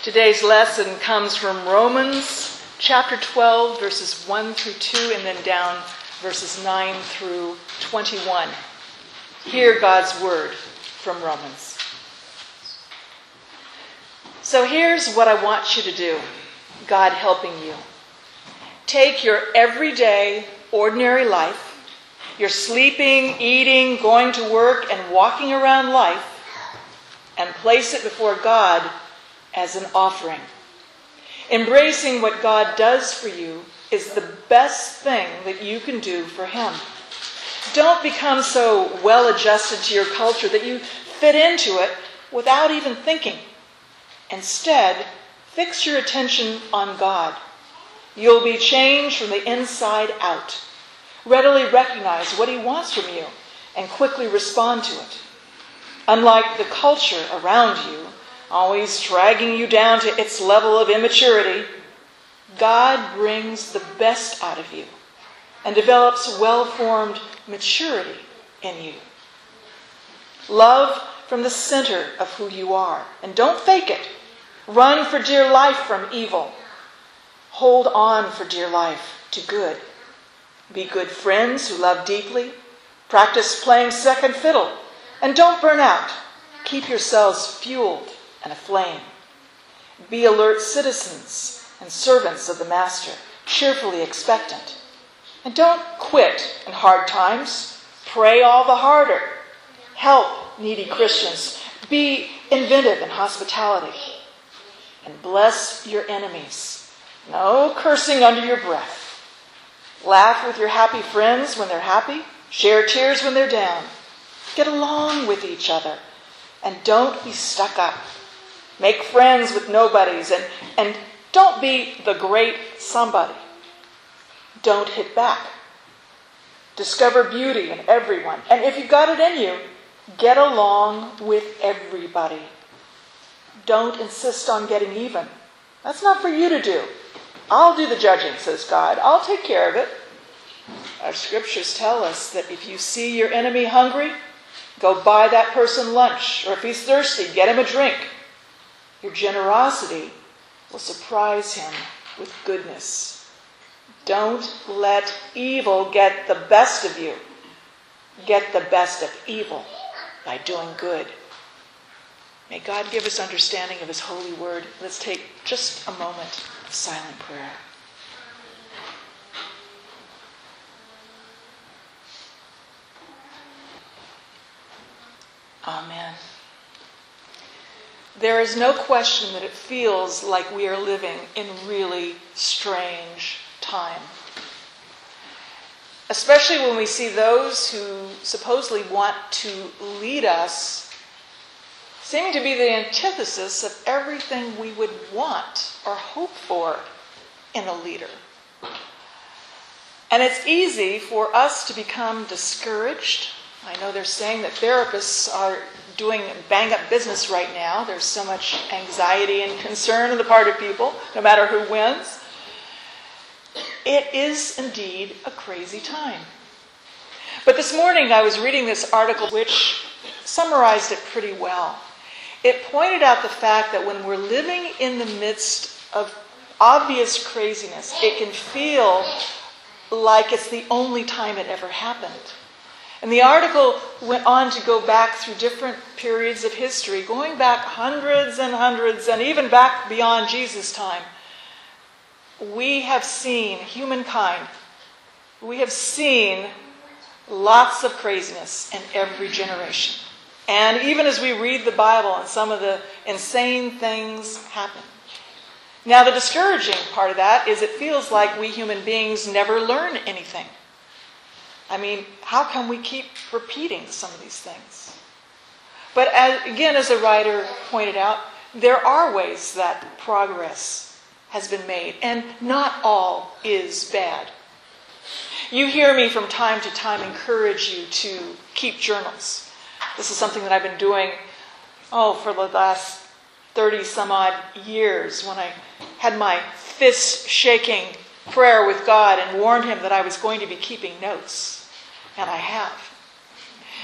Today's lesson comes from Romans chapter 12, verses 1 through 2, and then down verses 9 through 21. Hear God's word from Romans. So here's what I want you to do, God helping you. Take your everyday, ordinary life, your sleeping, eating, going to work, and walking around life, and place it before God as an offering. Embracing what God does for you is the best thing that you can do for Him. Don't become so well adjusted to your culture that you fit into it without even thinking. Instead, fix your attention on God. You'll be changed from the inside out. Readily recognize what He wants from you and quickly respond to it. Unlike the culture around you, always dragging you down to its level of immaturity, God brings the best out of you and develops well-formed maturity in you. Love from the center of who you are, and don't fake it. Run for dear life from evil. Hold on for dear life to good. Be good friends who love deeply. Practice playing second fiddle, and don't burn out. Keep yourselves fueled and aflame. Be alert citizens and servants of the Master, cheerfully expectant. And don't quit in hard times. Pray all the harder. Help needy Christians. Be inventive in hospitality. And bless your enemies. No cursing under your breath. Laugh with your happy friends when they're happy. Share tears when they're down. Get along with each other. And don't be stuck up. Make friends with nobodies and don't be the great somebody. Don't hit back. Discover beauty in everyone. And if you've got it in you, get along with everybody. Don't insist on getting even. That's not for you to do. I'll do the judging, says God. I'll take care of it. Our scriptures tell us that if you see your enemy hungry, go buy that person lunch. Or if he's thirsty, get him a drink. Your generosity will surprise him with goodness. Don't let evil get the best of you. Get the best of evil by doing good. May God give us understanding of His holy word. Let's take just a moment of silent prayer. Amen. There is no question that it feels like we are living in really strange time. Especially when we see those who supposedly want to lead us seeming to be the antithesis of everything we would want or hope for in a leader. And it's easy for us to become discouraged. I know they're saying that therapists are doing bang-up business right now. There's so much anxiety and concern on the part of people, no matter who wins. It is indeed a crazy time. But this morning I was reading this article which summarized it pretty well. It pointed out the fact that when we're living in the midst of obvious craziness, it can feel like it's the only time it ever happened. And the article went on to go back through different periods of history, going back hundreds and hundreds, and even back beyond Jesus' time. We have seen humankind, we have seen lots of craziness in every generation. And even as we read the Bible, and some of the insane things happen. Now, the discouraging part of that is it feels like we human beings never learn anything. I mean, how can we keep repeating some of these things? But as the writer pointed out, there are ways that progress has been made, and not all is bad. You hear me from time to time encourage you to keep journals. This is something that I've been doing, for the last 30 some odd years, when I had my fist shaking prayer with God and warned Him that I was going to be keeping notes. And I have.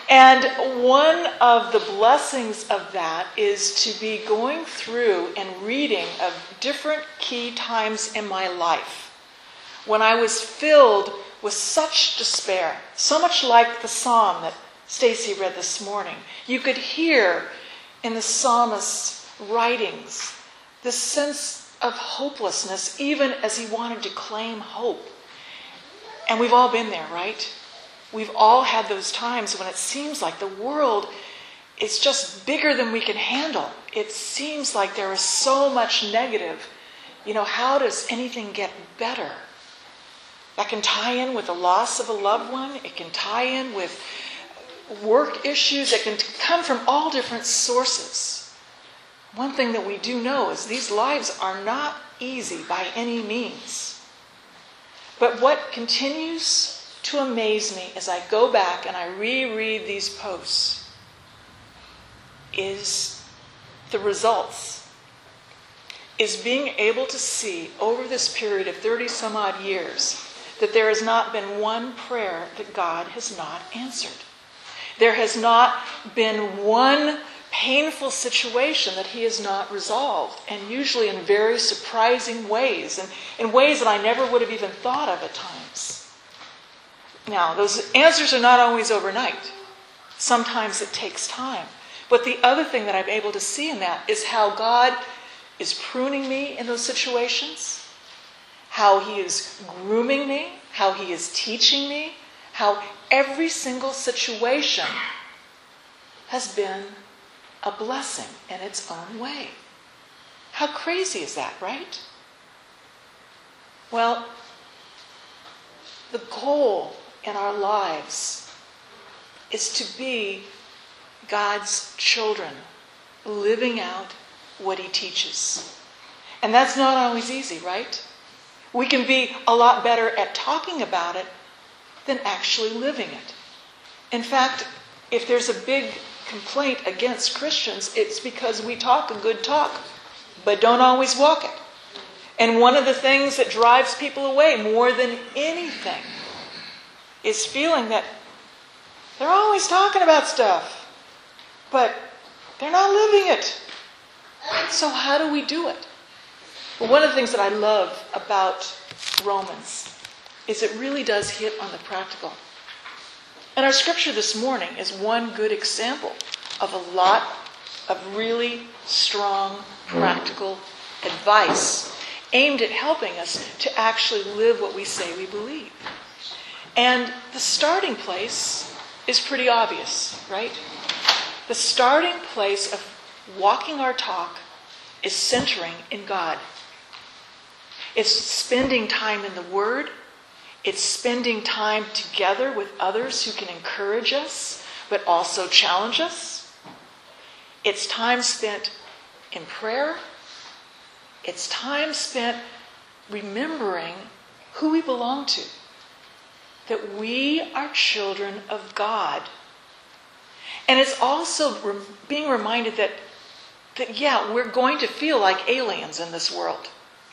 And one of the blessings of that is to be going through and reading of different key times in my life when I was filled with such despair, so much like the psalm that Stacy read this morning. You could hear in the psalmist's writings this sense of hopelessness, even as he wanted to claim hope. And we've all been there, right? We've all had those times when it seems like the world is just bigger than we can handle. It seems like there is so much negative. How does anything get better? That can tie in with the loss of a loved one. It can tie in with work issues. It can come from all different sources. One thing that we do know is these lives are not easy by any means. But what continues to amaze me as I go back and I reread these posts is the results. Is being able to see over this period of 30 some odd years that there has not been one prayer that God has not answered. There has not been one painful situation that he has not resolved, and usually in very surprising ways, and in ways that I never would have even thought of at times. Now, those answers are not always overnight. Sometimes it takes time. But the other thing that I'm able to see in that is how God is pruning me in those situations, how he is grooming me, how he is teaching me, how every single situation has been a blessing in its own way. How crazy is that, right? Well, the goal in our lives is to be God's children, living out what he teaches. And that's not always easy, right? We can be a lot better at talking about it than actually living it. In fact, if there's a big complaint against Christians, it's because we talk a good talk, but don't always walk it. And one of the things that drives people away more than anything is feeling that they're always talking about stuff, but they're not living it. So how do we do it? Well, one of the things that I love about Romans is it really does hit on the practical. And our scripture this morning is one good example of a lot of really strong, practical advice aimed at helping us to actually live what we say we believe. And the starting place is pretty obvious, right? The starting place of walking our talk is centering in God. It's spending time in the Word. It's spending time together with others who can encourage us, but also challenge us. It's time spent in prayer. It's time spent remembering who we belong to. That we are children of God. And it's also being reminded that we're going to feel like aliens in this world.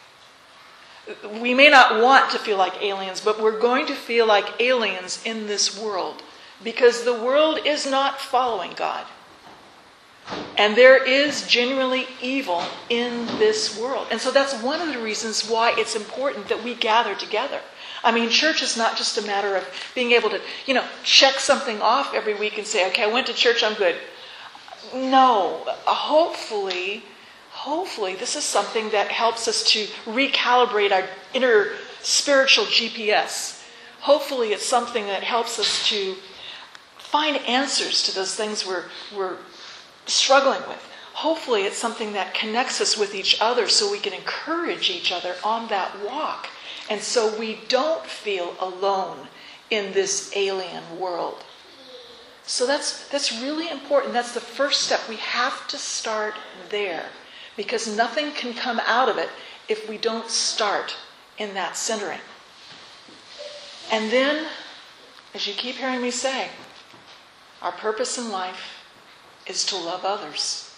We may not want to feel like aliens, but we're going to feel like aliens in this world because the world is not following God. And there is genuinely evil in this world. And so that's one of the reasons why it's important that we gather together. I mean, church is not just a matter of being able to, check something off every week and say, okay, I went to church, I'm good. No, hopefully this is something that helps us to recalibrate our inner spiritual GPS. Hopefully it's something that helps us to find answers to those things we're struggling with. Hopefully it's something that connects us with each other so we can encourage each other on that walk. And so we don't feel alone in this alien world. So that's really important. That's the first step. We have to start there. Because nothing can come out of it if we don't start in that centering. And then, as you keep hearing me say, our purpose in life is to love others.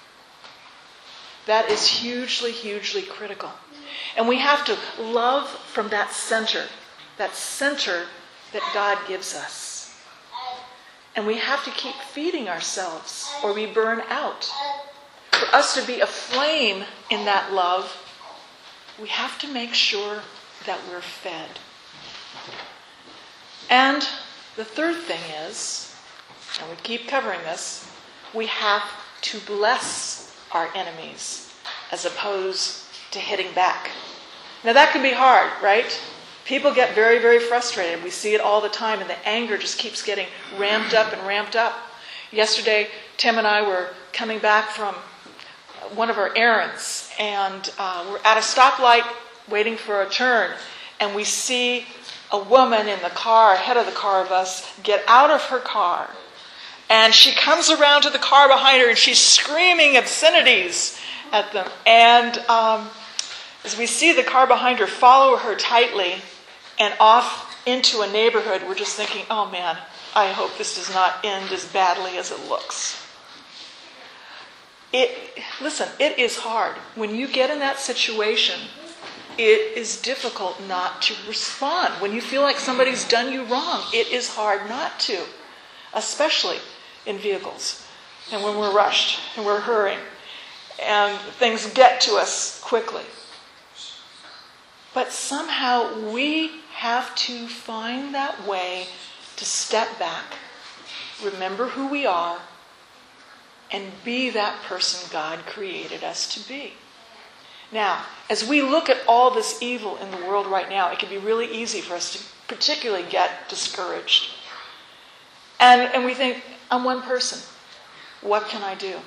That is hugely, hugely critical. And we have to love from that center that God gives us. And we have to keep feeding ourselves or we burn out. For us to be a flame in that love, we have to make sure that we're fed. And the third thing is, and we keep covering this, we have to bless our enemies as opposed to hitting back. Now that can be hard, right? People get very, very frustrated. We see it all the time, and the anger just keeps getting ramped up and ramped up. Yesterday, Tim and I were coming back from one of our errands, and we're at a stoplight waiting for a turn, and we see a woman in the car, ahead of the car of us, get out of her car. And she comes around to the car behind her, and she's screaming obscenities at them. And as we see the car behind her follow her tightly and off into a neighborhood, we're just thinking, oh man, I hope this does not end as badly as it looks. Listen, it is hard. When you get in that situation, it is difficult not to respond. When you feel like somebody's done you wrong, it is hard not to, especially in vehicles and when we're rushed and we're hurrying and things get to us quickly. But somehow we have to find that way to step back, remember who we are, and be that person God created us to be. Now, as we look at all this evil in the world right now, it can be really easy for us to particularly get discouraged. And we think, I'm one person. What can I do?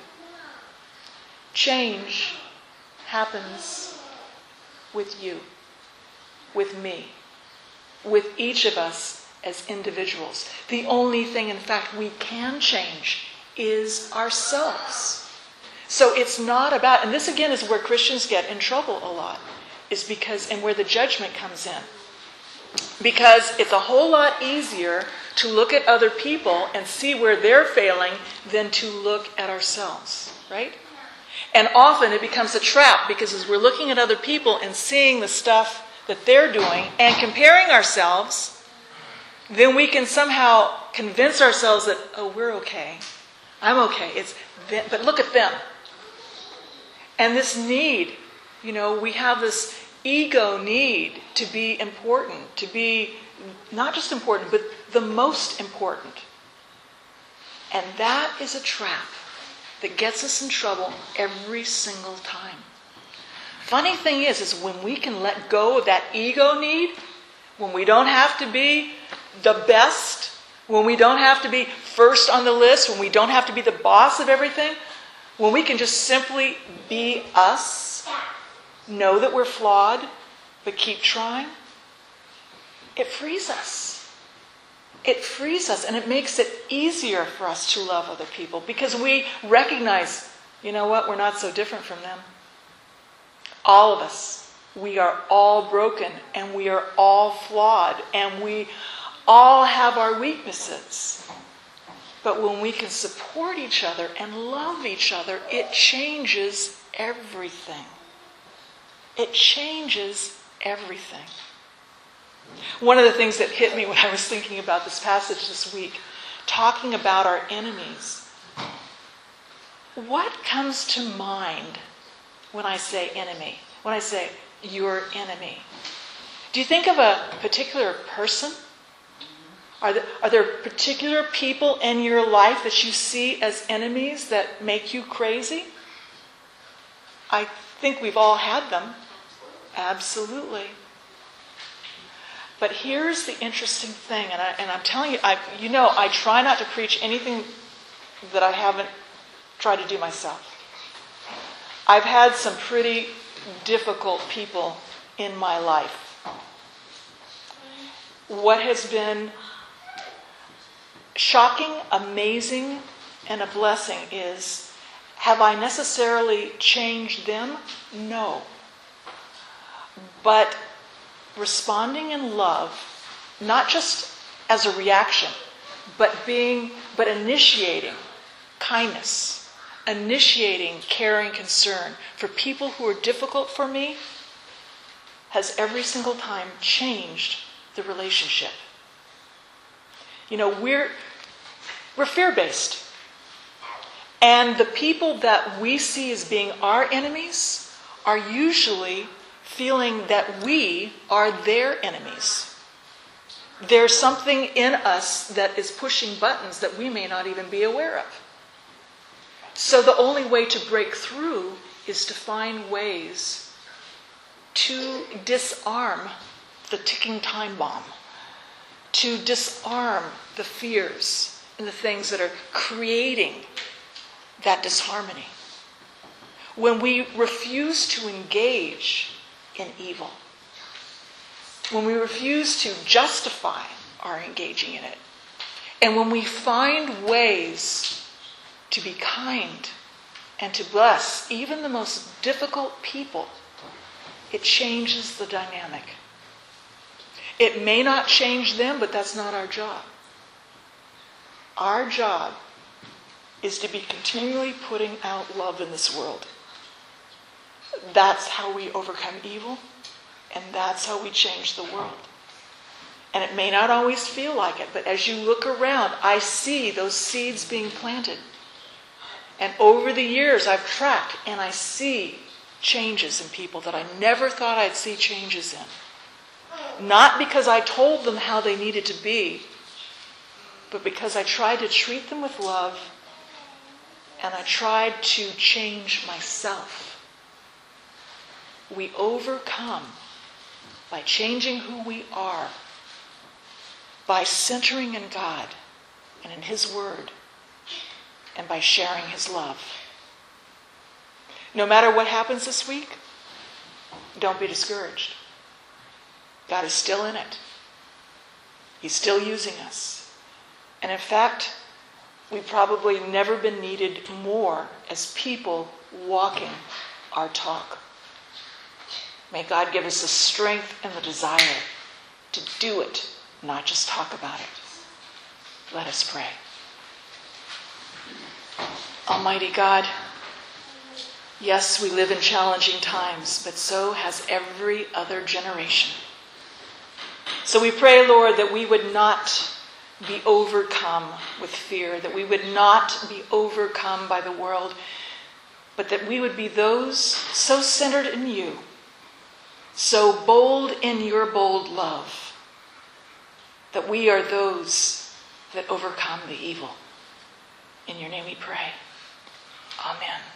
Change happens with you, with me, with each of us as individuals. The only thing, in fact, we can change is ourselves. So it's not about, and this again is where Christians get in trouble a lot, is because, and where the judgment comes in. Because it's a whole lot easier to look at other people and see where they're failing than to look at ourselves, right? And often it becomes a trap, because as we're looking at other people and seeing the stuff that they're doing and comparing ourselves, then we can somehow convince ourselves that, oh, we're okay. I'm okay. It's them, but look at them. And this need, we have this ego need to be important, to be not just important, but the most important. And that is a trap that gets us in trouble every single time. Funny thing is when we can let go of that ego need, when we don't have to be the best, when we don't have to be first on the list, when we don't have to be the boss of everything, when we can just simply be us, know that we're flawed, but keep trying, it frees us. It frees us, and it makes it easier for us to love other people, because we recognize, you know what, we're not so different from them. All of us, we are all broken, and we are all flawed, and we all have our weaknesses. But when we can support each other and love each other, it changes everything. It changes everything. One of the things that hit me when I was thinking about this passage this week, talking about our enemies, what comes to mind when I say enemy? When I say your enemy? Do you think of a particular person? Are there particular people in your life that you see as enemies that make you crazy? I think we've all had them. Absolutely. But here's the interesting thing, and I'm telling you, I try not to preach anything that I haven't tried to do myself. I've had some pretty difficult people in my life. What has been shocking, amazing, and a blessing is, have I necessarily changed them? No. But responding in love, not just as a reaction, but initiating kindness, initiating caring concern for people who are difficult for me, has every single time changed the relationship. We're fear-based. And the people that we see as being our enemies are usually feeling that we are their enemies. There's something in us that is pushing buttons that we may not even be aware of. So the only way to break through is to find ways to disarm the ticking time bomb, to disarm the fears and the things that are creating that disharmony. When we refuse to engage in evil, when we refuse to justify our engaging in it, and when we find ways to be kind and to bless even the most difficult people, it changes the dynamic. It may not change them, but that's not our job. Our job is to be continually putting out love in this world. That's how we overcome evil, and that's how we change the world. And it may not always feel like it, but as you look around, I see those seeds being planted. And over the years, I've tracked, and I see changes in people that I never thought I'd see changes in. Not because I told them how they needed to be, but because I tried to treat them with love, and I tried to change myself. We overcome by changing who we are, by centering in God and in His Word, and by sharing His love. No matter what happens this week, don't be discouraged. God is still in it. He's still using us. And in fact, we've probably never been needed more as people walking our talk. May God give us the strength and the desire to do it, not just talk about it. Let us pray. Almighty God, yes, we live in challenging times, but so has every other generation. So we pray, Lord, that we would not be overcome with fear, that we would not be overcome by the world, but that we would be those so centered in you, so bold in your bold love, that we are those that overcome the evil. In your name we pray. Amen.